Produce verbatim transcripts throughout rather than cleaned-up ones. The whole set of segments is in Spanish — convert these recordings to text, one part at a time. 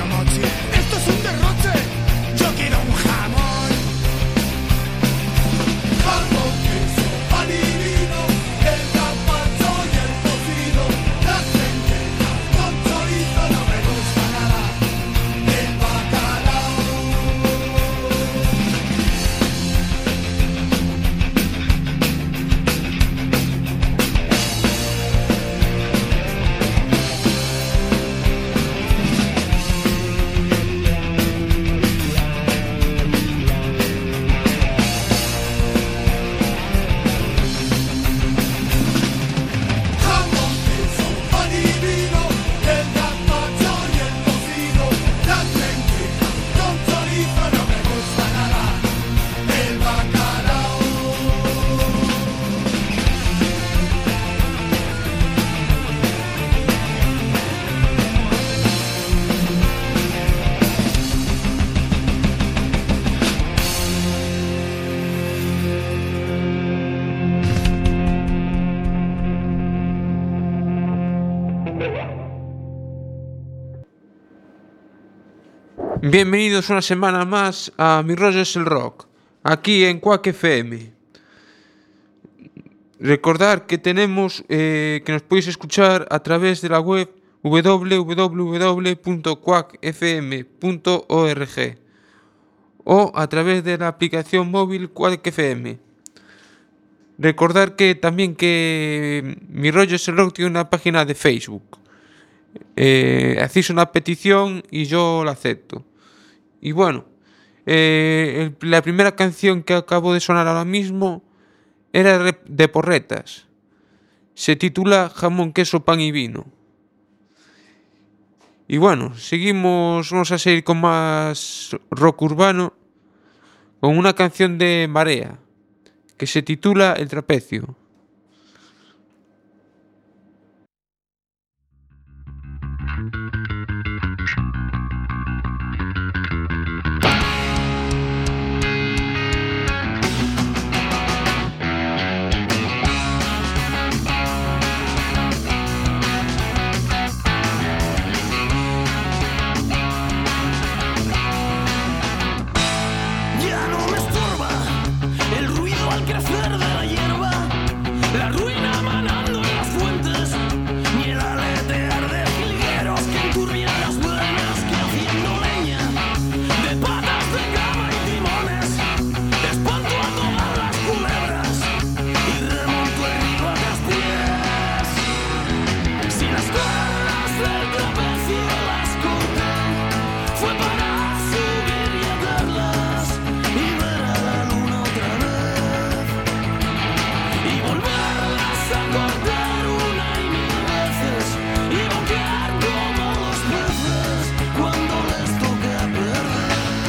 mochi. Esto es un derroche, yo quiero un jamón. Jamón, queso, pan y vino, el gazpacho y el tocino, las lentejas con chorizo no me gusta nada, el bacalao. Jamón, queso, pan y vino, el gazpacho y el tocino, las lentejas con chorizo no me gusta nada, el bacalao. Bienvenidos una semana más a Mi Rollo es el Rock, aquí en Quack F M. Recordar que tenemos eh, que nos podéis escuchar a través de la web doble u doble u doble u punto quack f m punto org o a través de la aplicación móvil Quack F M. Recordar que también que Mi Rollo es el Rock tiene una página de Facebook. Eh, hacéis una petición y yo la acepto. Y bueno, eh, el- la primera canción que acabo de sonar ahora mismo era re- de Porretas. Se titula Jamón, queso, pan y vino. Y bueno, seguimos, vamos a seguir con más rock urbano, con una canción de Marea, que se titula El Trapecio. Ya no me estorba el ruido al crecer de la hierba, la ruina manando en las fuentes, ni el aletear de jilgueros que enturbian las venas, que haciendo leña de patas de cama y timones, espanto a todas las culebras y remonto el río a Castellers. Si las cuerdas del trapecio las corté, fue para subir y atarlas y ver a la luna otra vez y volverlas a cortar una y mil veces y boquear como los peces cuando les toca perder.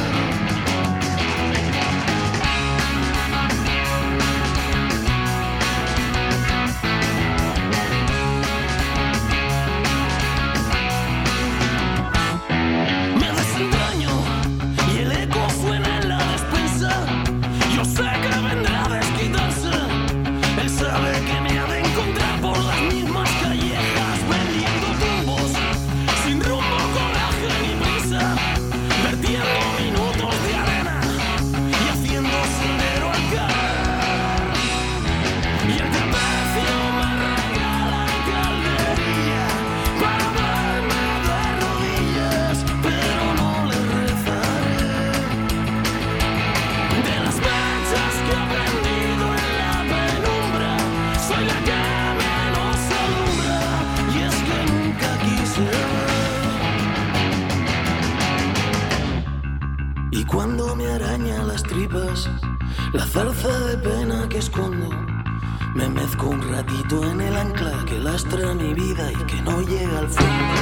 Me desentraño y el eco suena en la despensa. Yo sé que vendrá a desquitarse. Él sabe que me ha de encontrar por las mismas callejas, vendiendo tumbos, sin rumbo, coraje ni prisa, vertiendo minutos de arena y haciendo sendero al caer. Y el trapecio me regala calderilla para verme de rodillas, pero no le rezaré. De las manchas que he aprendido en la penumbra, soy la que menos alumbra, y es que nunca quise ver. Y cuando me araña las tripas, la zarza de pena que escondo, me mezco un ratito en el ancla que lastra mi vida y que no llega al fondo.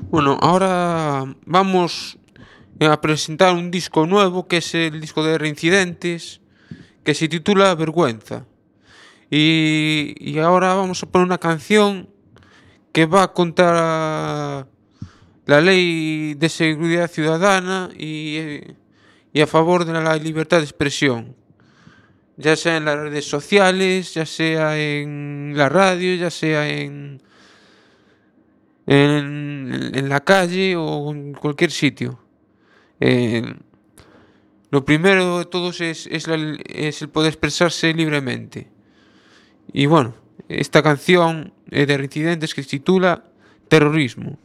Bueno, ahora vamos a presentar un disco nuevo, que es el disco de Reincidentes, que se titula Vergüenza. Y, y ahora vamos a poner una canción que va contra la ley de seguridad ciudadana y, y a favor de la libertad de expresión, ya sea en las redes sociales, ya sea en la radio, ya sea en, en, en la calle o en cualquier sitio. Eh, lo primero de todos es, es, la, es el poder expresarse libremente. Y bueno, esta canción de Reincidentes que se titula Terrorismo.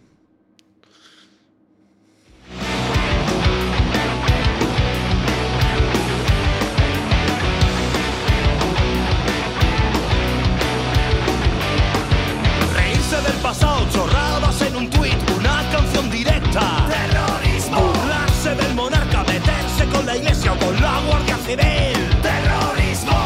Reírse del pasado, chorradas en un tuit, una canción directa. Terrorismo. Burlarse del monarca, meterse con la iglesia o con la Guardia Civil. Terrorismo.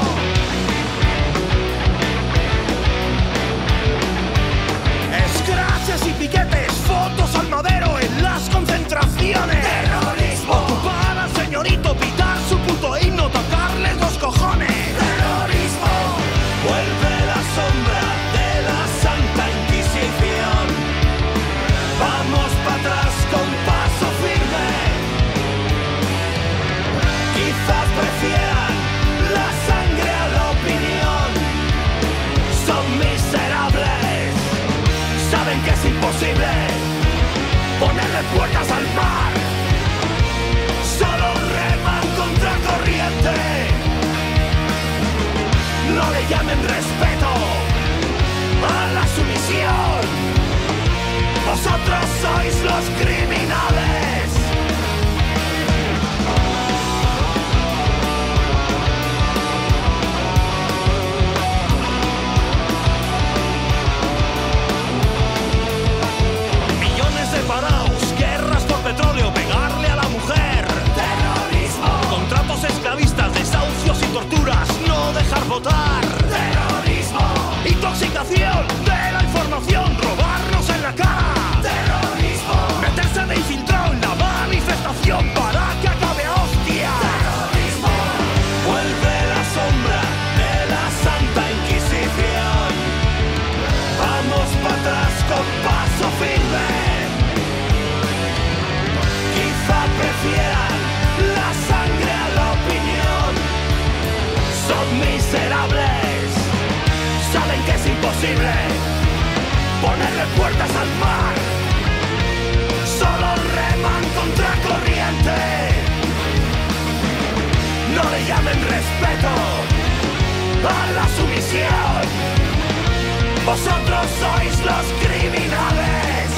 Escraches y piquetes, fotos al madero en las concentraciones. Terrorismo. Ocupar al señorito, pitar su puto himno, tocarles los cojones. Terrorismo. Vuelve la sombra de la Santa Inquisición. Vamos para atrás con paso firme. Quizás prefieran la sangre a la opinión. Son miserables. Saben que es imposible ponerle puertas al mar. Solo reman contra corriente. No le llamen respeto a la sumisión. Vosotros sois los criminales. Millones de parados, guerras por petróleo, pegarle a la mujer. Terrorismo. Contratos esclavistas, desahucios y torturas, no dejar votar. Terrorismo. Intoxicación de la información, robarnos en la cara. Terrorismo. Meterse de infiltrado en la manifestación para que acabe a hostia. Terrorismo. Vuelve la sombra de la Santa Inquisición. Vamos para atrás con paso firme. Quizá prefieran la sangre a la opinión. Son miserables. Saben que es imposible ponerle puertas al mar. Solo reman contra corriente. No le llamen respeto a la sumisión. Vosotros sois los criminales.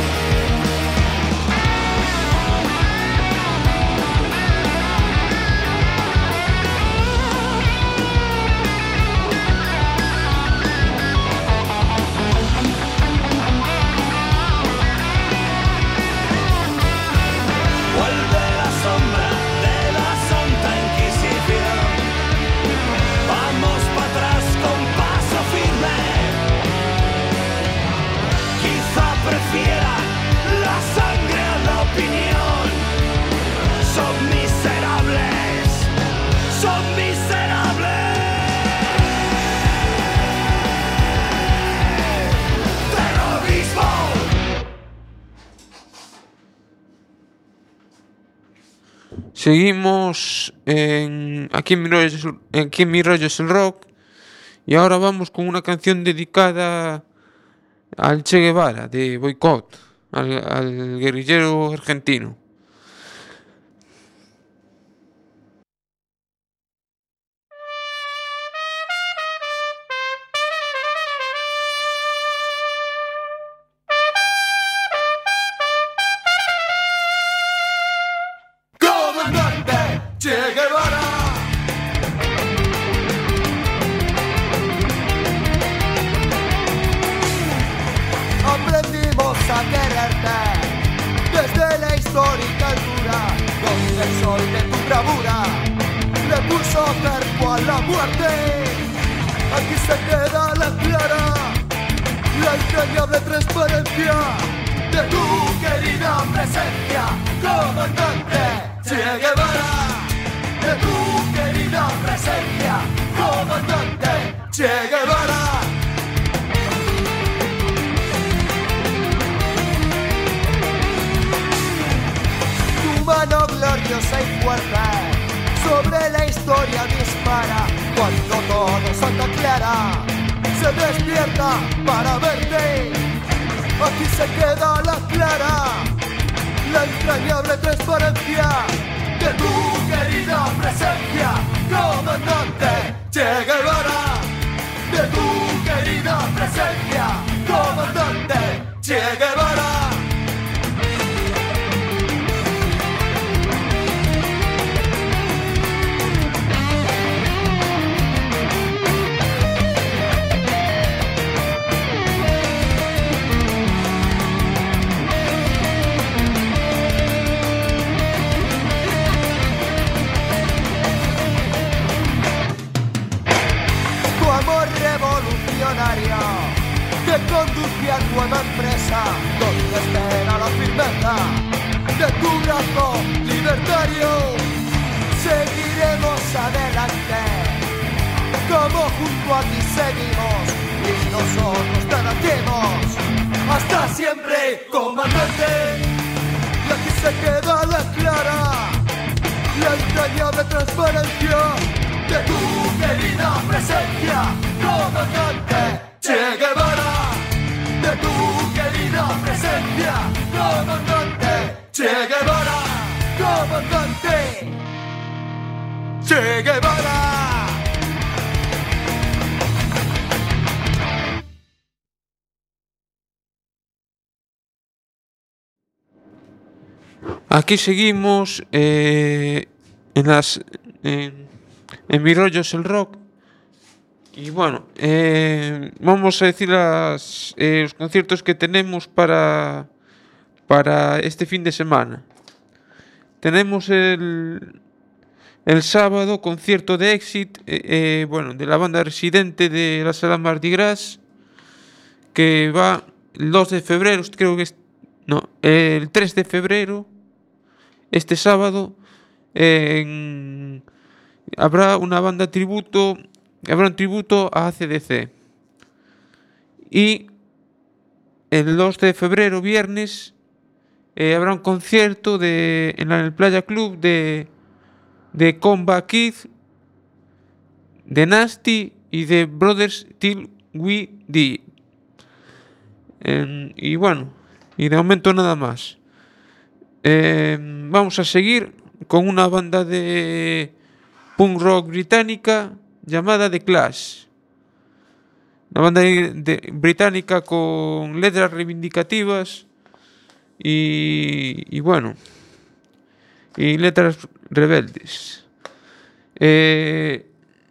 Vuelve la sombra de la Santa Inquisición. Vamos para atrás con paso firme. Quizá prefieran la sangre a la opinión. Son miserables. Son miserables. Terrorismo. Seguimos en aquí en mi rollo es el, aquí en mi rollo es el rock, y ahora vamos con una canción dedicada al Che Guevara de Boicot, al, al guerrillero argentino. Comandante Che Guevara. Aprendimos a quererte desde la histórica altura, donde el sol de tu bravura le puso cerco a la muerte. Aquí se queda la clara, la entrañable transparencia de tu querida presencia, comandante Che Guevara, de tu querida presencia, comandante Che Guevara. Tu mano gloriosa y fuerte sobre la historia dispara, cuando todo Santa Clara se despierta para verte. Aquí se queda la clara, la entrañable transparencia de tu querida presencia, comandante Che Guevara, de tu querida presencia, comandante Che Guevara. Que conduce a nueva empresa donde espera la firmeza de tu brazo libertario. Seguiremos adelante como junto a ti seguimos y nosotros te latimos hasta siempre, comandante. Y aquí se queda la clara, la entrañable transparencia de tu querida presencia, comandante Che Guevara, de tu querida presencia, comandante Che Guevara, comandante Che Guevara. Aquí seguimos eh, en las en, en Mi Rollo es el Rock. Y bueno, eh, vamos a decir las, eh, los conciertos que tenemos para, para este fin de semana. Tenemos el, el sábado concierto de Exit, eh, eh, bueno, de la banda residente de la Sala Mardi Gras, que va el dos de febrero, creo que es, no, el tres de febrero, este sábado, eh, en, habrá una banda tributo. Habrá un tributo a A C D C. Y el dos de febrero, viernes, eh, habrá un concierto de, en el Playa Club de, de Combat Kid, de Nasty y de Brothers Till We Die. Eh, y bueno, y de momento nada más. Eh, vamos a seguir con una banda de punk rock británica llamada The Clash, una banda de, británica con letras reivindicativas y, y bueno, y letras rebeldes. Eh,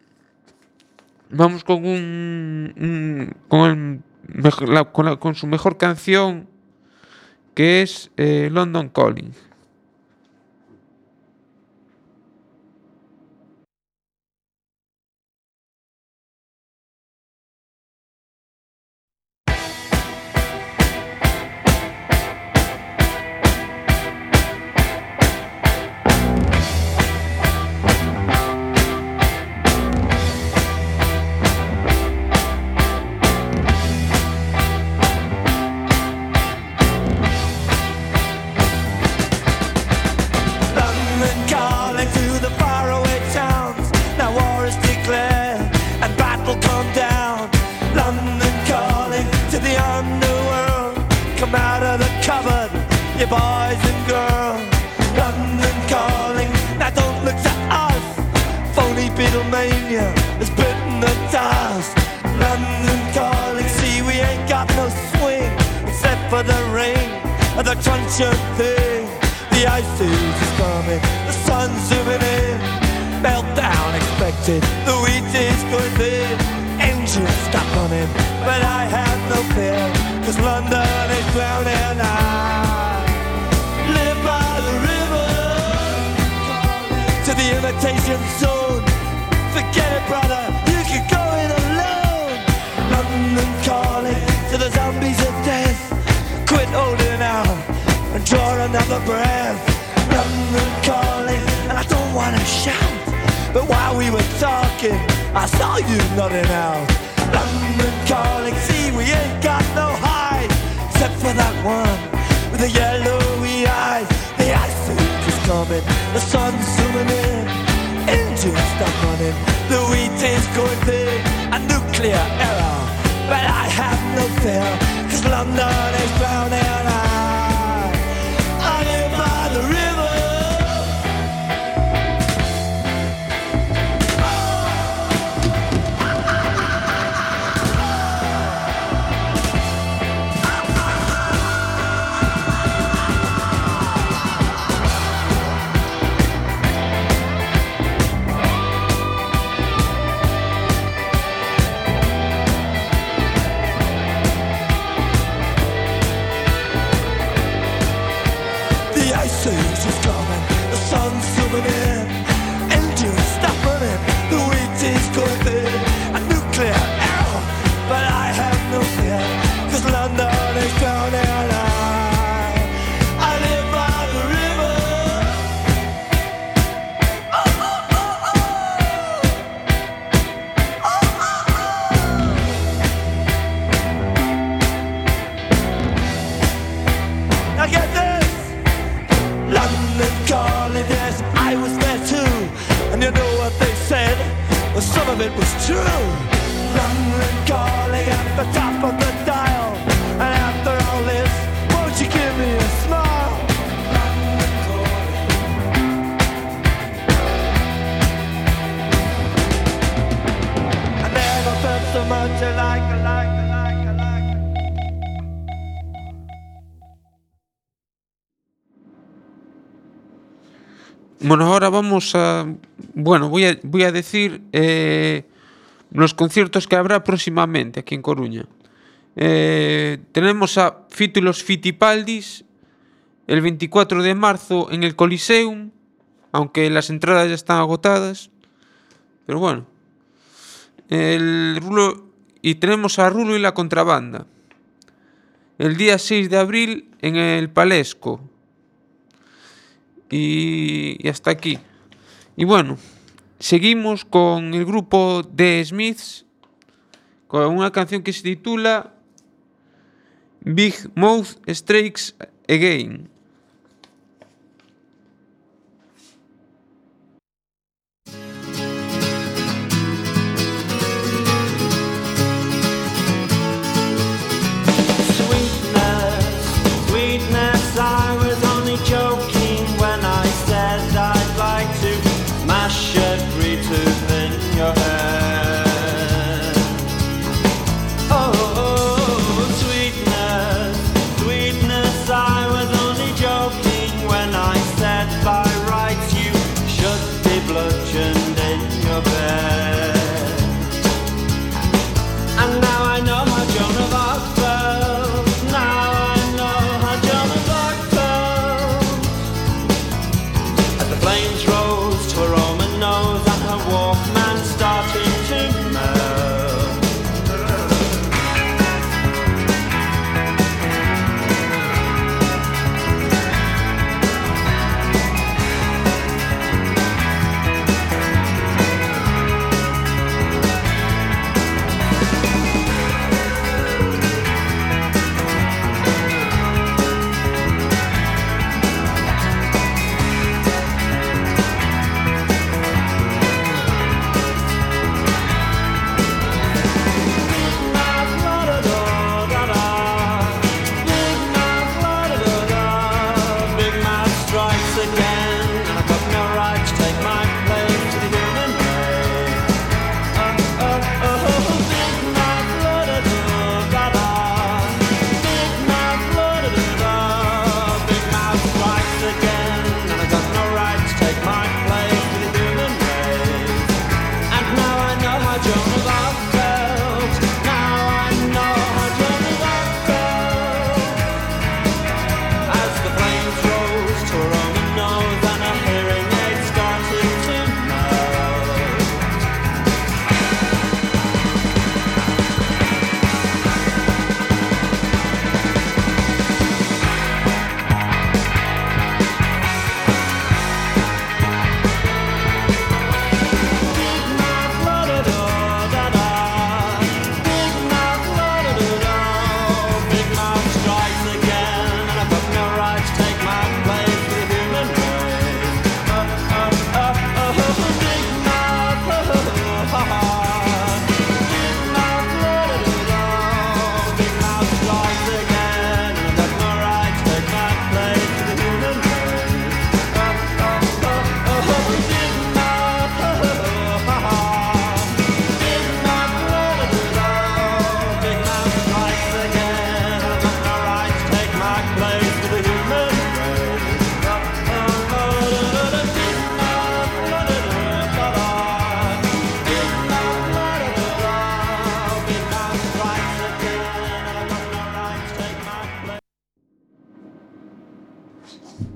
vamos con un, un con, el, mejor, la, con, la, con su mejor canción, que es eh, London Calling. Quit holding out. for breath. London calling, and I don't wanna shout, but while we were talking, I saw you nodding out. London calling, see we ain't got no hide, except for that one with the yellowy eyes. The ice age is coming, the sun's zooming in, engines stop running, the wheat is going big, a nuclear error. But I have no fear, cause London is drowning. I, I live by the river. It was true. London calling at the top of the dial, and after all this, won't you give me a smile? London calling. I never felt so much alike, alike, alike, alike. Bueno, ahora vamos a... Bueno, voy a, voy a decir eh, los conciertos que habrá próximamente aquí en Coruña. Eh, tenemos a Fito y los Fitipaldis el veinticuatro de marzo en el Coliseum, aunque las entradas ya están agotadas. Pero bueno. El Rulo, y tenemos a Rulo y la Contrabanda el día seis de abril en el Palesco. Y, y hasta aquí. Y bueno, seguimos con el grupo The Smiths con una canción que se titula Big Mouth Strikes Again. Sweetness, sweetness, I was only joking when I said I'd like to mash every tooth in your head. Oh, oh, sweetness, sweetness, I was only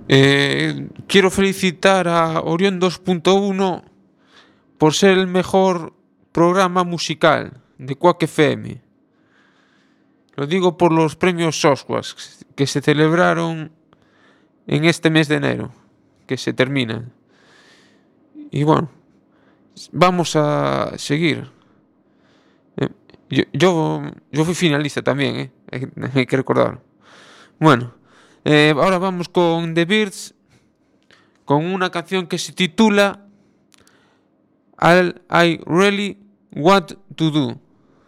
Eh, quiero felicitar a Orión dos punto uno por ser el mejor programa musical de Quack F M. Lo digo por los premios Sosquas que se celebraron en este mes de enero, que se terminan. Y bueno, vamos a seguir. Eh, yo, yo, yo fui finalista también, ¿eh? hay, hay que recordar. Bueno, eh, ahora vamos con The Birds, con una canción que se titula All I Really Want to Do.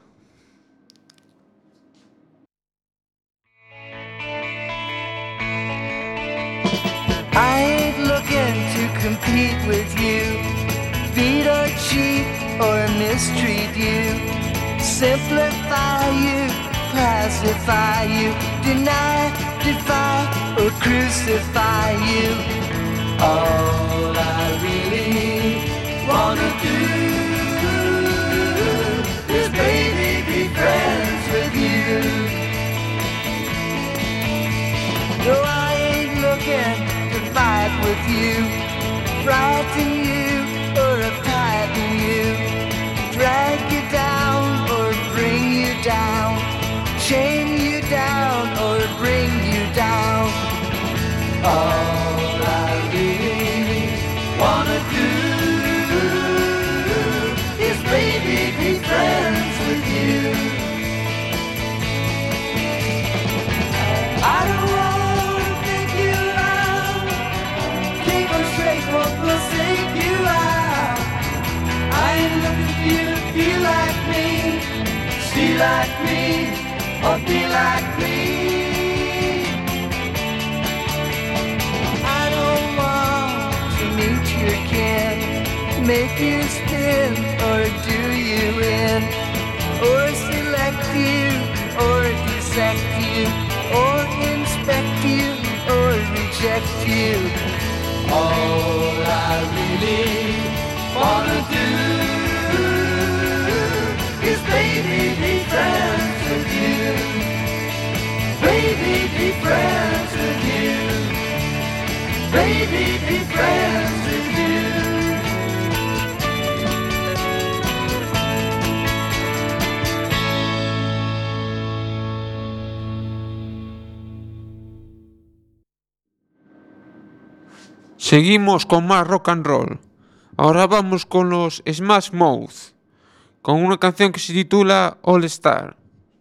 I ain't looking to compete with you, beat or cheat or mistreat you, simplify you, classify you, deny, defy or crucify you. All I really wanna do is baby be friends with you. No, I ain't looking fight with you, frighten you or uptighten you, drag you down or bring you down, chain you down or bring you down. All I really wanna do is baby be friends with you. I don't won't forsake you out. I ain't looking for you to feel like me, see like me, or be like me. I don't want to meet your kin, make you spin or do you in, or select you or dissect you, or inspect you or reject you. All I really wanna do is baby be friends with you, baby be friends with you, baby be friends with you. Seguimos con más rock and roll. Ahora vamos con los Smash Mouth, con una canción que se titula All Star.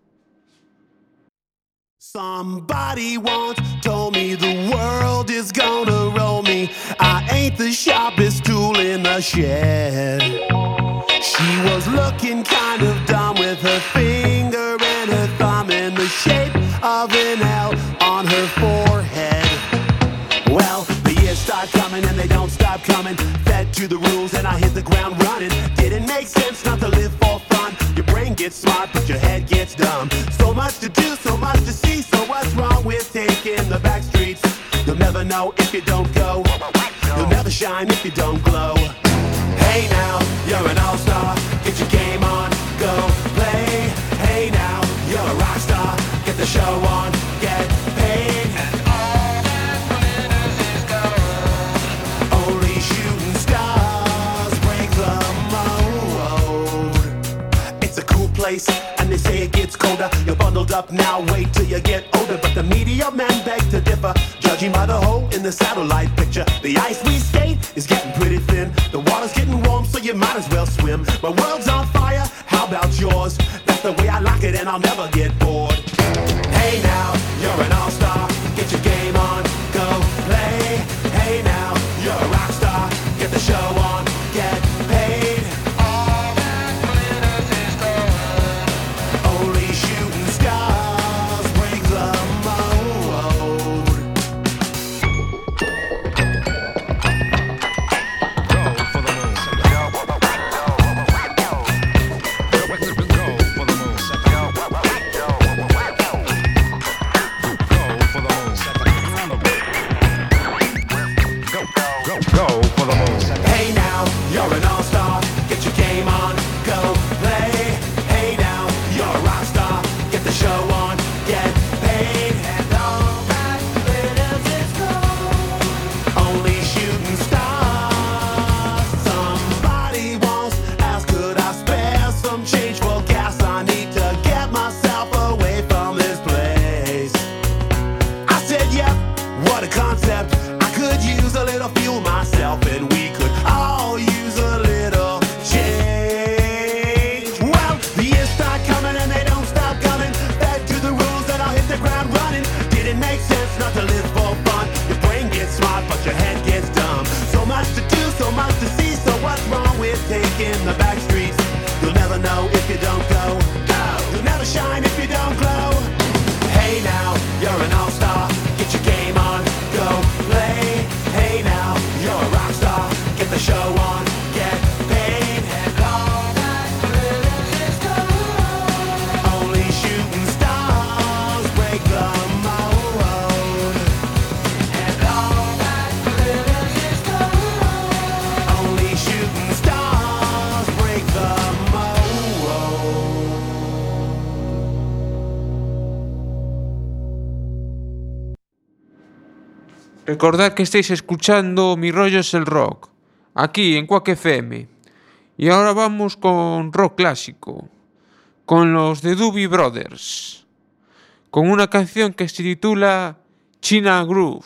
Somebody once told me the world is gonna roll me. I ain't the sharpest tool in the shed. She was looking kind of dumb with her finger and her thumb in the shape of an L on her forehead. Well, the years start coming and they don't stop coming. Fed to the rules and I hit the ground running. Didn't make sense not to live for fun. Your brain gets smart but your head gets dumb. So much to do, so much to see. So what's wrong with taking the back streets? You'll never know if you don't go. You'll never shine if you don't glow. Hey now, you're an all-star. Get your game on, go play. Hey now, you're a rock star. Get the show on, get paid. And they say it gets colder. You're bundled up now, wait till you get older. But the media men beg to differ, judging by the hole in the satellite picture. The ice we skate is getting pretty thin. The water's getting warm, so you might as well swim. My world's on fire, how about yours? That's the way I like it and I'll never get bored. Hey now, you're an all-star. Get your game on, go play. Hey now, you're a rock star. Get the show on, get paid. Hey Recordad que estáis escuchando Mi Rollo es el Rock, aquí en Quack F M. Y ahora vamos con rock clásico, con los The Doobie Brothers, con una canción que se titula China Groove.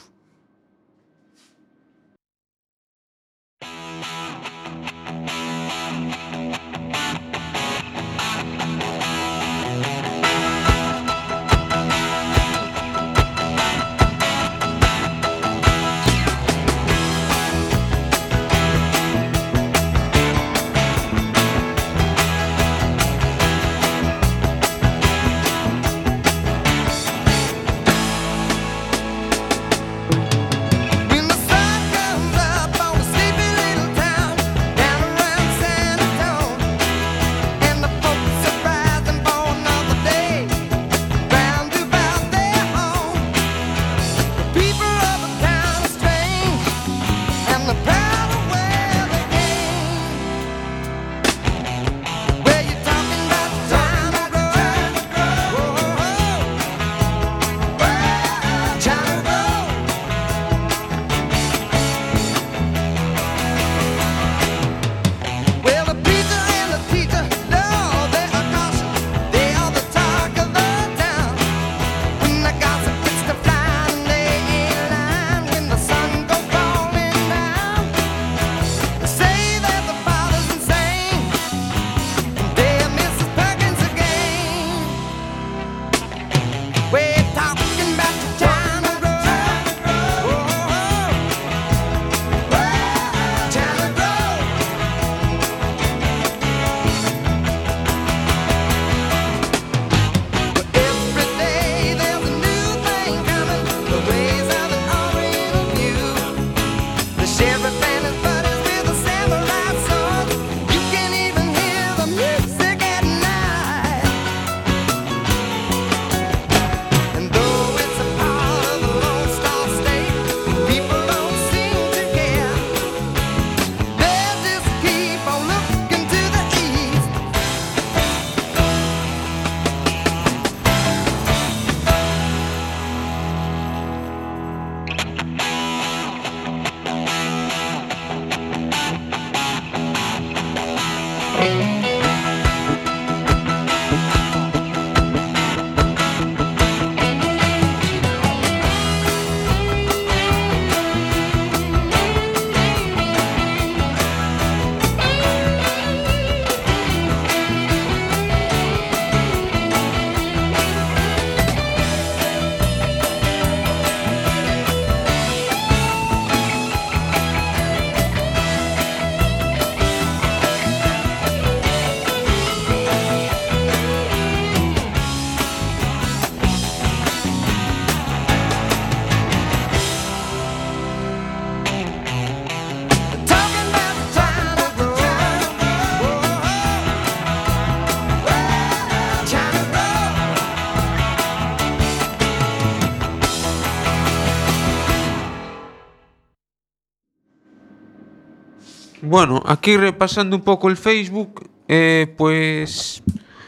Bueno, aquí repasando un poco el Facebook, eh, pues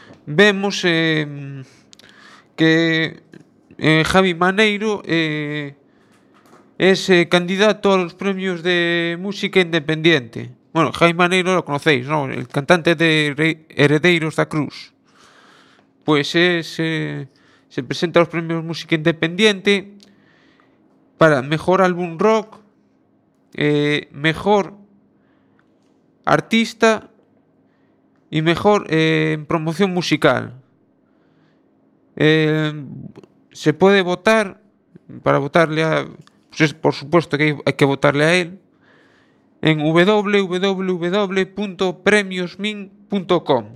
vemos eh, que eh, Javi Maneiro eh, es eh, candidato a los premios de música independiente. Bueno, Javi Maneiro lo conocéis, ¿no? El cantante de Re- Heredeiros da Cruz. Pues es, eh, se presenta a los premios música independiente para mejor álbum rock, eh, mejor artista y mejor eh, promoción musical. Eh, se puede votar para votarle a, pues es, por supuesto que hay, hay que votarle a él en w w w punto premios min punto com.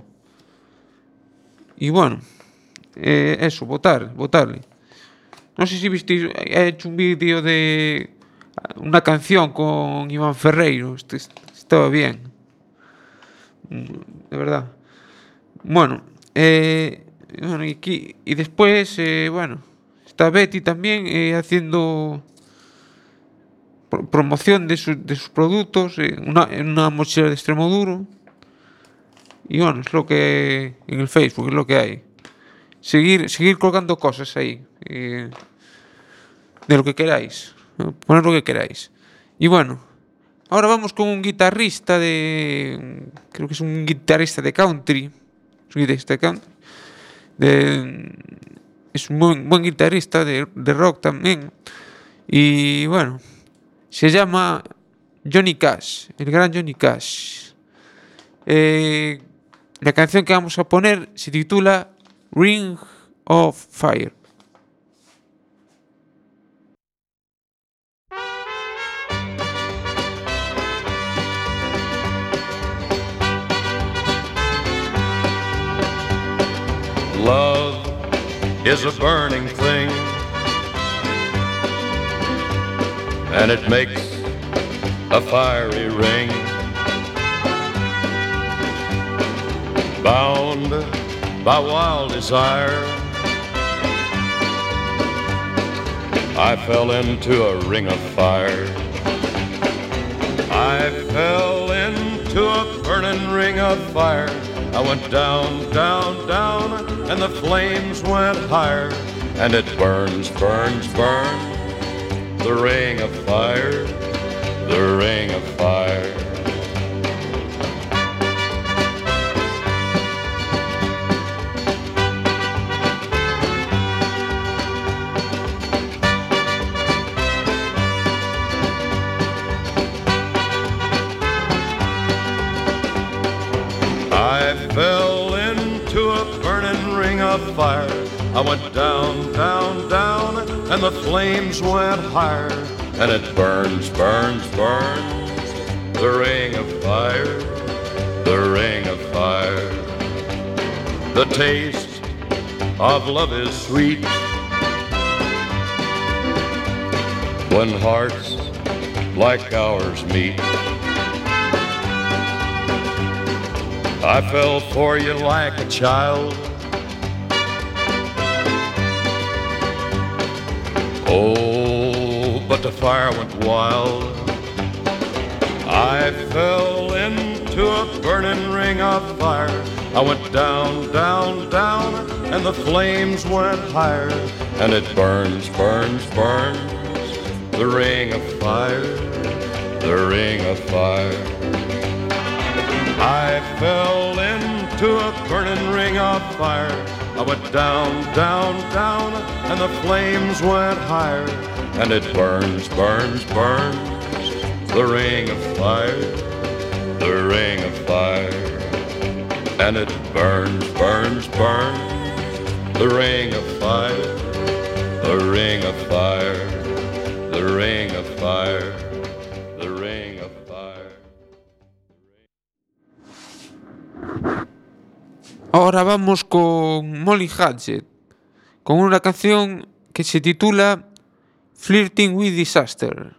Y bueno, eh, eso, votar, votarle. No sé si visteis, he hecho un vídeo de una canción con Iván Ferreiro. Este, estaba bien, de verdad. Bueno, eh, bueno y, aquí, y después, eh, bueno, está Betty también eh, haciendo pro- promoción de, su, de sus productos eh, una, en una mochila de Extremoduro. Y bueno, es lo que en el Facebook es lo que hay. Seguir, seguir colgando cosas ahí, eh, de lo que queráis. Poned lo que queráis. Y bueno, ahora vamos con un guitarrista de... Creo que es un guitarrista de country. Es un guitarrista de country. De, es un buen, buen guitarrista de, de rock también. Y bueno, se llama Johnny Cash, el gran Johnny Cash. Eh, la canción que vamos a poner se titula Ring of Fire. Love is a burning thing, and it makes a fiery ring. Bound by wild desire, I fell into a ring of fire. I fell into a burning ring of fire. I went down, down, down, and the flames went higher. And it burns, burns, burns, the ring of fire, the ring of fire. I fell into a burning ring of fire. I went down, down, down, and the flames went higher. And it burns, burns, burns, the ring of fire, the ring of fire. The taste of love is sweet when hearts like ours meet. I fell for you like a child. Oh, but the fire went wild. I fell into a burning ring of fire. I went down, down, down, and the flames went higher. And it burns, burns, burns, the ring of fire, the ring of fire. I fell into a burning ring of fire. I went down, down, down, and the flames went higher. And it burns, burns, burns, the ring of fire, the ring of fire. And it burns, burns, burns, the ring of fire, the ring of fire, the ring of fire, the ring of fire. Ahora vamos con Molly Hatchet, con una canción que se titula Flirting with Disaster.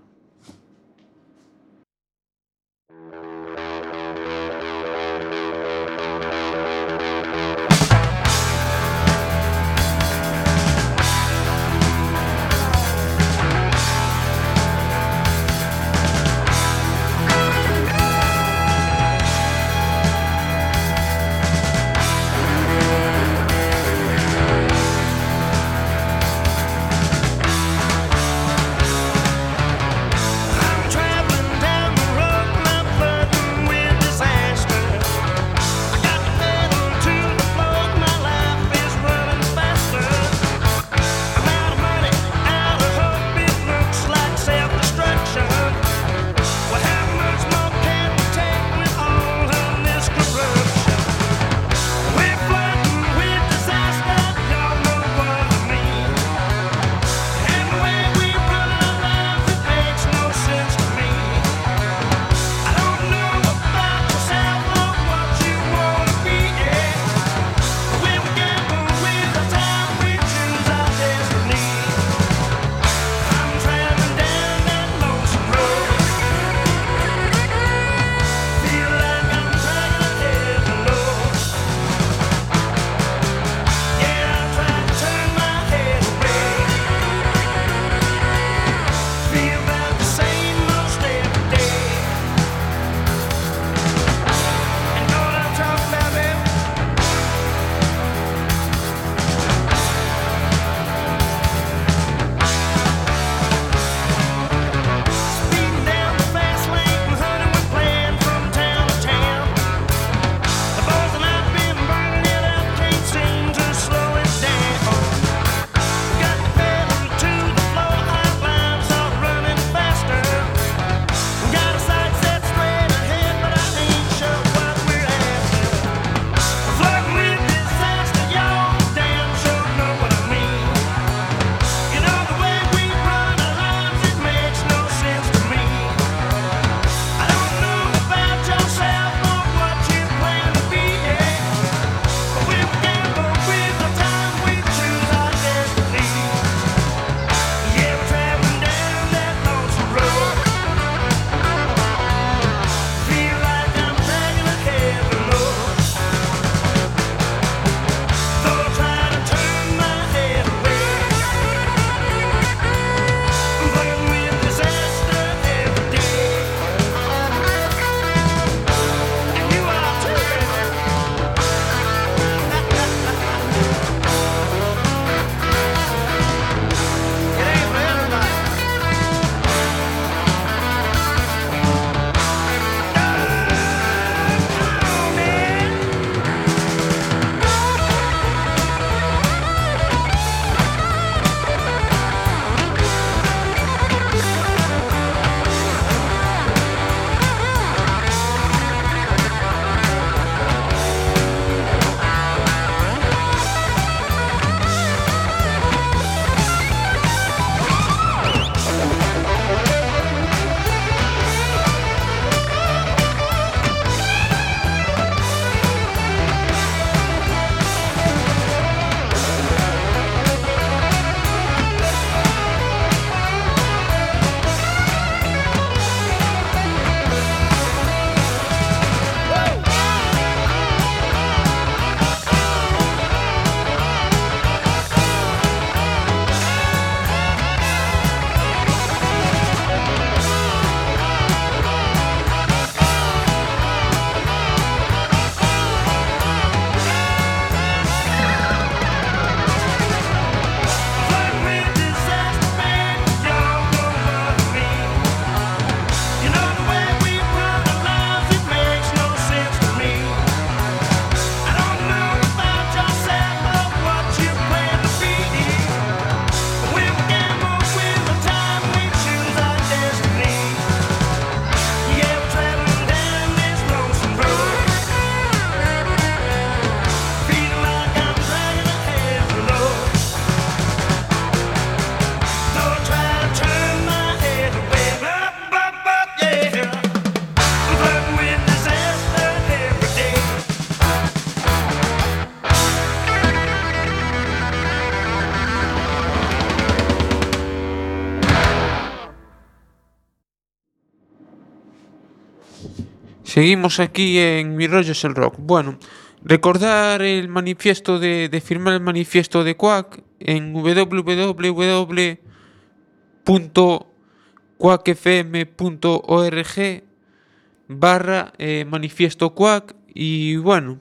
Seguimos aquí en Mi rollo es el rock. Bueno, recordar el manifiesto de, de firmar el manifiesto de Quack en www punto quack f m punto org barra eh, manifiesto Quack y bueno,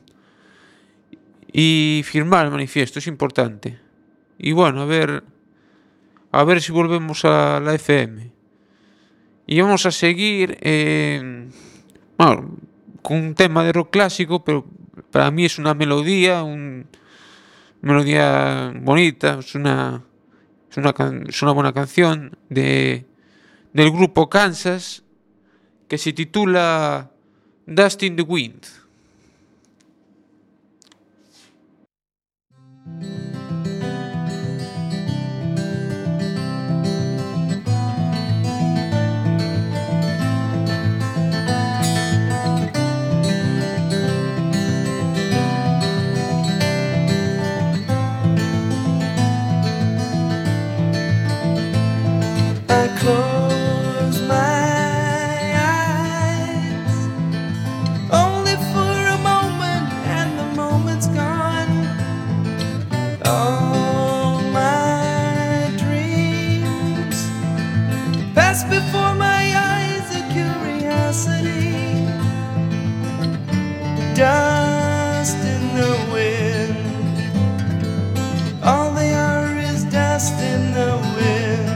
y firmar el manifiesto es importante. Y bueno, a ver, a ver si volvemos a la F M. Y vamos a seguir eh, bueno, con un tema de rock clásico, pero para mí es una melodía, un, una melodía bonita, es una, es una, es una buena canción de, del grupo Kansas que se titula Dust in the Wind. Close my eyes, only for a moment, and the moment's gone. All my dreams pass before my eyes, a curiosity, dust in the wind. All they are is dust in the wind.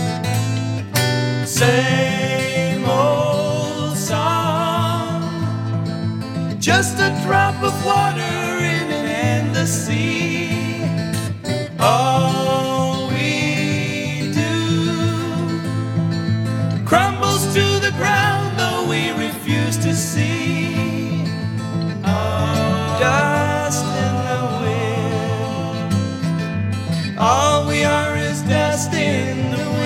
Same old song, just a drop of water in an endless sea. All we do crumbles to the ground, though we refuse to see. Dust in the wind. All we are is dust in the wind.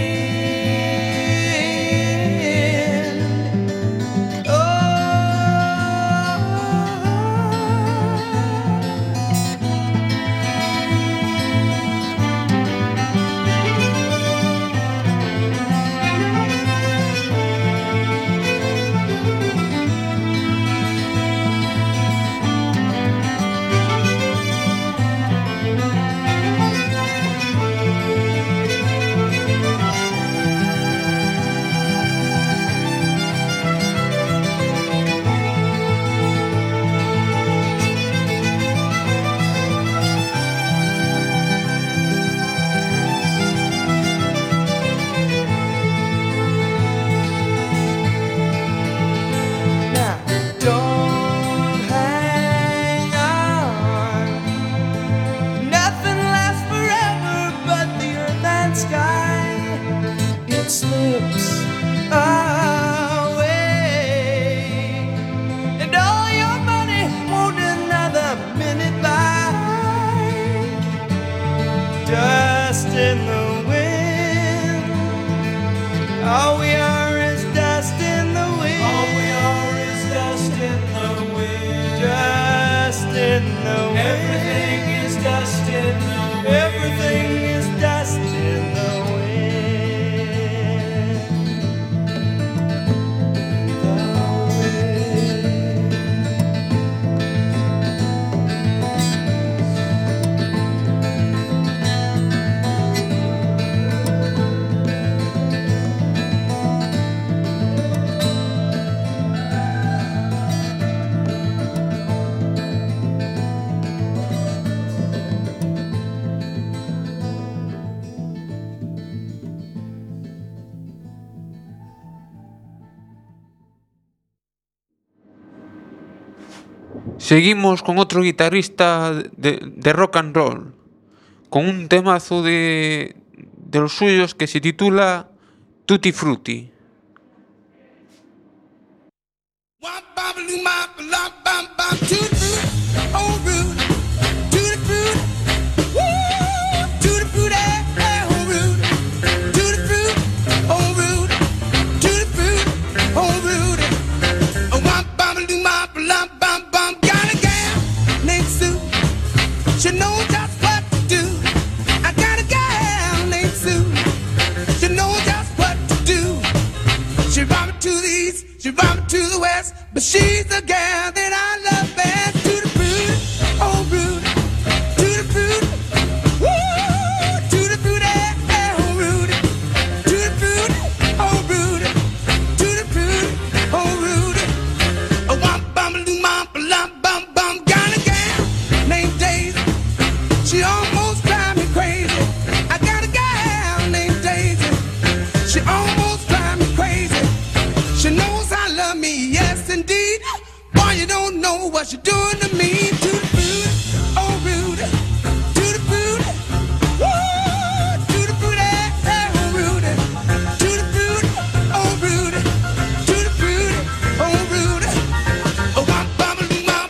Seguimos con otro guitarrista de, de rock and roll, con un temazo de, de los suyos que se titula Tutti Frutti. She knows just what to do. I got a gal named Sue. She knows just what to do. She brought me to the east, she brought me to the west. but she's the girl that I love best. To the fruit, oh rude, to the fruit, woo, to the fruit, oh rude, to the fruit, oh rude, to the fruit, oh rude. A womp bum doo bum bum bum bum. Got a gal named Daisy, she almost drives me crazy. I got a gal named Daisy, she almost drives me crazy. She knows I love me, yes indeed. Boy, you don't know what you're doing to me. To the fruit, oh rude, to the fruit, woo, to the fruit, oh rude, to the fruit, oh rude, to the fruit, oh rude. Oh, womp bum doo bum.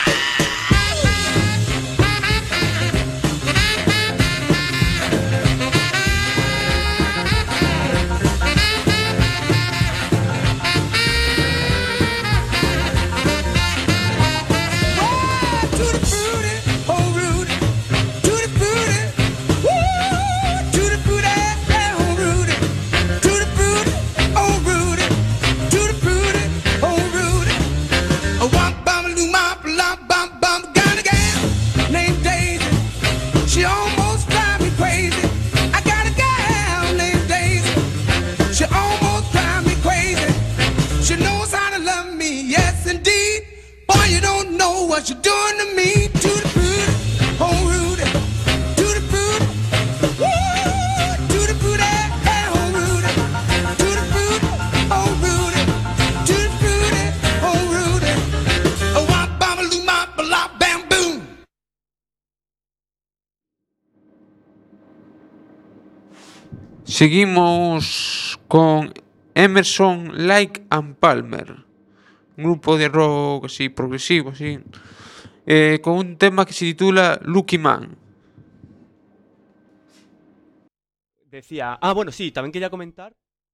To the fruity, oh rude, to the fruity, woo, to the fruity, oh rude, to the fruity, oh rude, to the fruity, oh rude. A womp bum doo bum bum bum bum. Got a gal named Daisy, she almost drives me crazy. I got a gal named Daisy, she almost drives me crazy. She knows how to love me, yes indeed. Boy, you don't know what you're doing to me. To the fruit, oh rude, to the fruit, woo, to the fruit, oh rude, to the fruit, oh rude, to the fruit, oh rude. Oh, womp bum doo bum blah bam boom. Seguimos con Emerson, Lake and Palmer, un grupo de rock así progresivo, así, eh, con un tema que se titula Lucky Man. Decía, ah, bueno, sí, también quería comentar.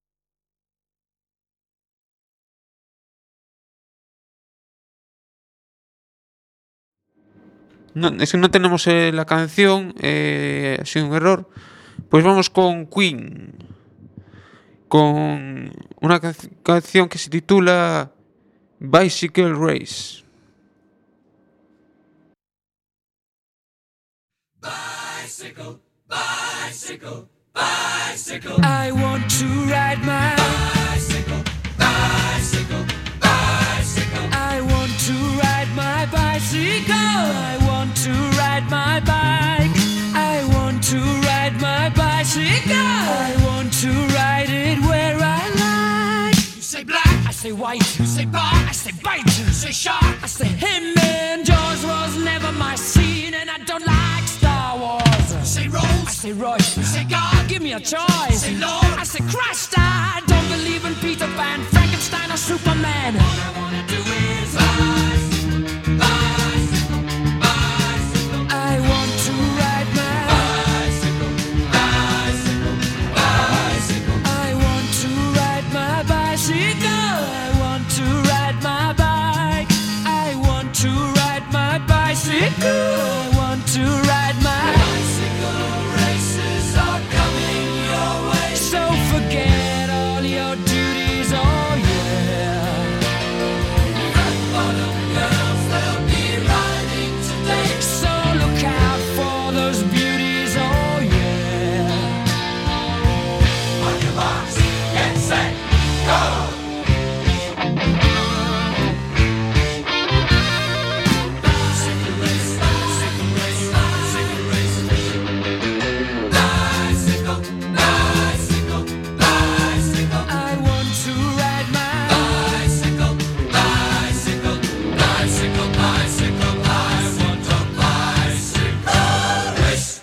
No, es que no tenemos eh, la canción, eh, ha sido un error. Pues vamos con Queen, con una can- canción que se titula Bicycle Race. I want to ride my bicycle, bicycle, bicycle. I want to ride my bicycle. I want to ride my bike. I want to ride my bicycle. I want to ride it where I like. You say black, I say white. You say bar, I say bite. You say shark, I say him. And Jaws was never my scene, and I don't like Star Wars. You say Rose, I say Royce. You say God, give me a choice. Say Lord, I say Christ. I don't believe in Peter Pan, Frankenstein, or Superman. All I wanna do is bicycle, bicycle, bicycle. I want to ride my bicycle, bicycle, bicycle. I want to ride my bicycle. I want to ride my bike. I want to ride my bicycle. I want to ride my bicycle. Races are coming your way. So forget all your duties, oh yeah. Red bottom girls, they'll be riding today. So look out for those beauties, oh yeah. On your marks, get set, go! Bicycle race, bicycle race, bicycle race. Bicycle, bicycle, bicycle. I want to ride my bicycle, bicycle, bicycle, bicycle. I want a bicycle race.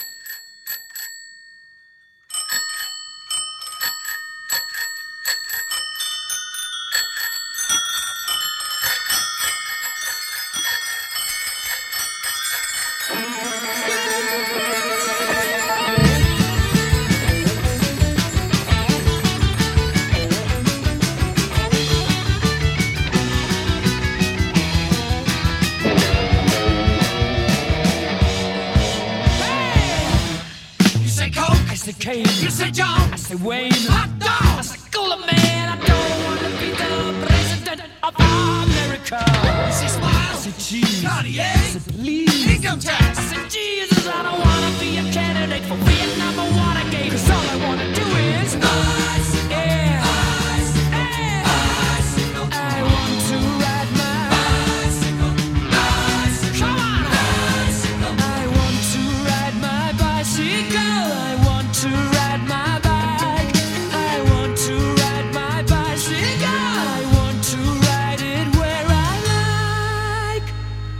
You say Coke, I say Kane. You say John, I say Wayne. Hot dog, I say Cooler Man. I don't want to be the president of America. I say smile, I say cheese, Cartier, I say please, income tax. I say Jesus, I don't wanna be a candidate for Vietnam or Watergate. Cause all I wanna do is ice, yeah, ice, yeah, bicycle. I want to ride my bicycle, bicycle. Come on, bicycle. I want to ride my bicycle. I want to ride my bike. I want to ride my bicycle. I want to ride it where I like.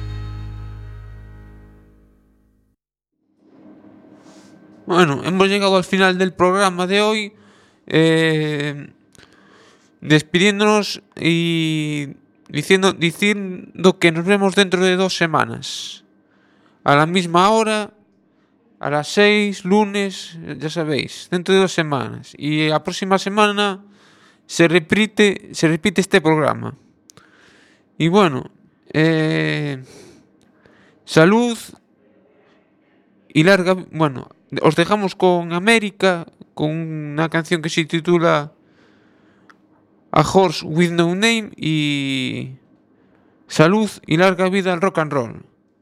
Bueno, hemos llegado al final del programa de hoy, eh, despidiéndonos y diciendo, diciendo que nos vemos dentro de dos semanas, a la misma hora, a las seis, lunes, ya sabéis, dentro de dos semanas. Y la próxima semana se repite, se repite este programa. Y bueno, eh, salud y larga... Bueno, os dejamos con América, con una canción que se titula A Horse with No Name, y salud y larga vida al rock and roll.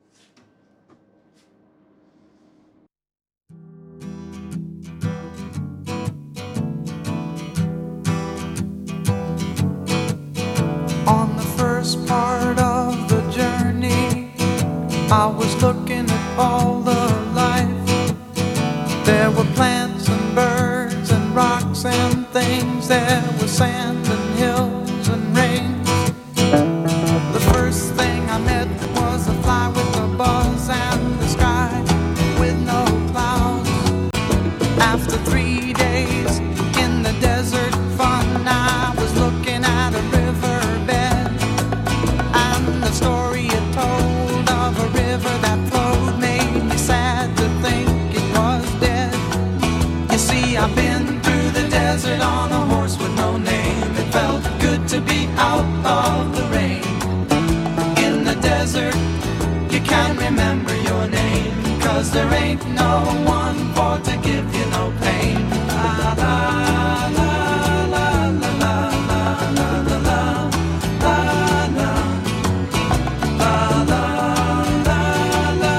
On the first part of the journey, I was looking at all the life. There were plants and birds and rocks and things. There was sand and hills and rain. The first thing I met was a fly with a buzz and the sky with no clouds. After three days in the desert fun, I was looking at a riverbed, and the story it told of a river that flowed made me sad to think it was dead. You see, I've been through the desert on a horse with no name. It felt good to be out of the rain. In the desert, you can't remember your name, 'cause there ain't no one for to give you no pain. La la la la la la la la la la la la la la la la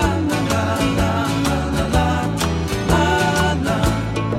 la la.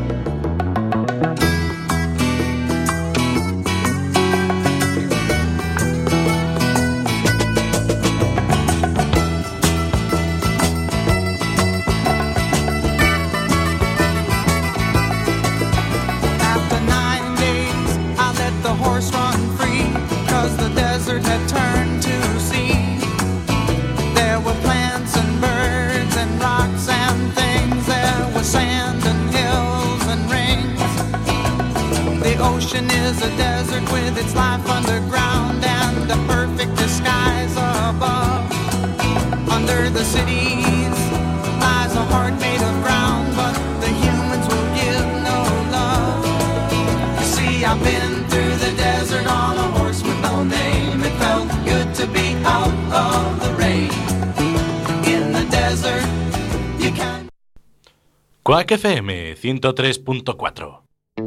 After nine days, I let the horse run free, 'cause the desert had turned to sea. There were plants and birds and rocks and things. There was sand and hills and rings. The ocean is a desert with its life underground and a perfect disguise above. Under the cities lies a heart made of ground, but the humans will give no love. You see, I've been through the desert on a horse with no name. It felt good to be out of the rain. In the desert, you can. Quack F M ciento tres punto cuatro.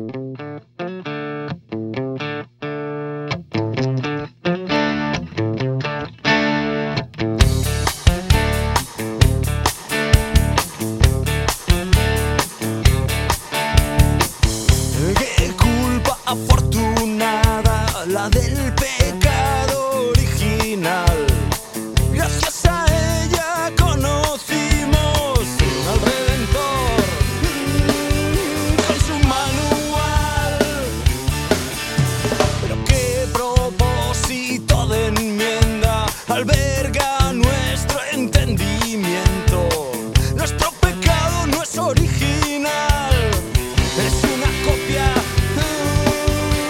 Qué culpa afortunada la del pecado original. Gracias a ella conocimos al Redentor mm, con su manual. Pero qué propósito de enmienda alberga nuestro entendimiento. Nuestro pecado no es original, es una copia mm,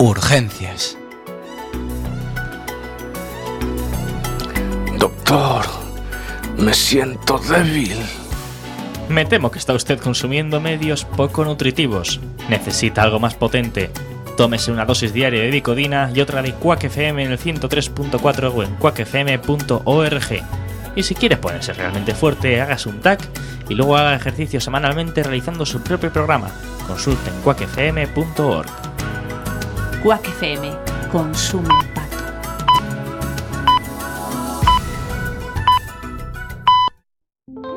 Urgencias. Doctor, me siento débil. Me temo que está usted consumiendo medios poco nutritivos. Necesita algo más potente. Tómese una dosis diaria de Vicodina y otra de Quack F M en el ciento tres punto cuatro o en quack f m punto org. Y si quiere ponerse realmente fuerte, hágase un T A C y luego haga ejercicio semanalmente realizando su propio programa. Consulte en quack f m punto org. Quack F M. Consume